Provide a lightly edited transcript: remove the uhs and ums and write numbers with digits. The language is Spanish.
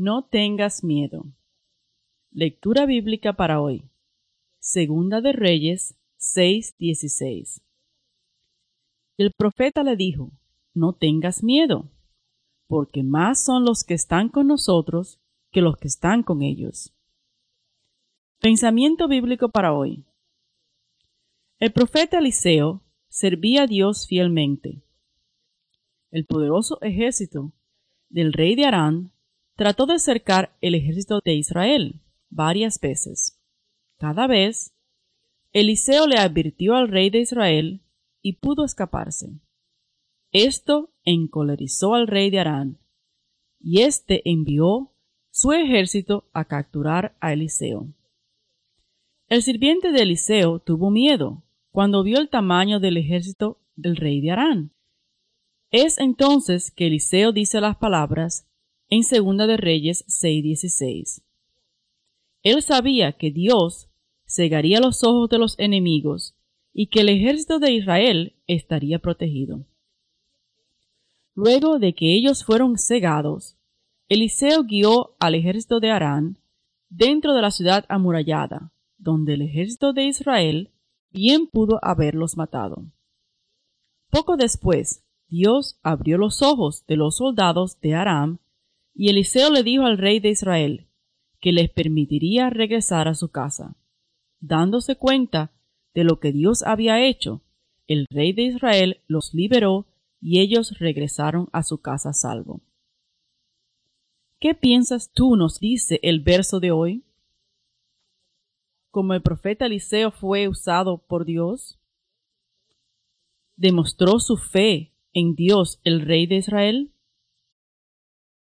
No tengas miedo. Lectura bíblica para hoy. Segunda de Reyes 6:16. El profeta le dijo: no tengas miedo, porque más son los que están con nosotros que los que están con ellos. Pensamiento bíblico para hoy. El profeta Eliseo servía a Dios fielmente. El poderoso ejército del rey de Aram trató de cercar el ejército de Israel varias veces. Cada vez, Eliseo le advirtió al rey de Israel y pudo escaparse. Esto encolerizó al rey de Aram, y éste envió su ejército a capturar a Eliseo. El sirviente de Eliseo tuvo miedo cuando vio el tamaño del ejército del rey de Aram. Es entonces que Eliseo dice las palabras en Segunda de Reyes 6:16. Él sabía que Dios cegaría los ojos de los enemigos y que el ejército de Israel estaría protegido. Luego de que ellos fueron cegados, Eliseo guió al ejército de Aram dentro de la ciudad amurallada, donde el ejército de Israel bien pudo haberlos matado. Poco después, Dios abrió los ojos de los soldados de Aram, y Eliseo le dijo al rey de Israel que les permitiría regresar a su casa. Dándose cuenta de lo que Dios había hecho, el rey de Israel los liberó y ellos regresaron a su casa a salvo. ¿Qué piensas tú? Nos dice el verso de hoy. Como el profeta Eliseo fue usado por Dios, demostró su fe en Dios, el rey de Israel.